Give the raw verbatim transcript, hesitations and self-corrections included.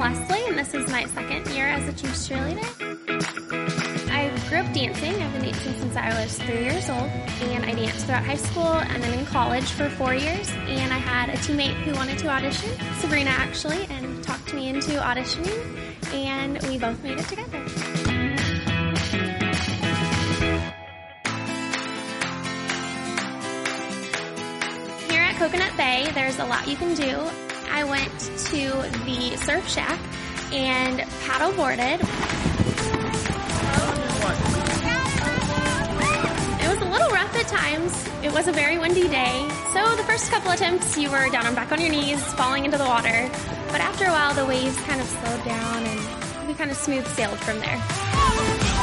Leslie, and this is my second year as a Chiefs cheerleader. I grew up dancing. I've been dancing since I was three years old, and I danced throughout high school and then in college for four years. And I had a teammate who wanted to audition, Sabrina actually, and talked me into auditioning, and we both made it together. Here at Coconut Bay, there's a lot you can do. I went to the Surf Shack and paddle boarded. It was a little rough at times. It was a very windy day. So the first couple attempts, you were down and back on your knees, falling into the water. But after a while, the waves kind of slowed down and we kind of smooth sailed from there.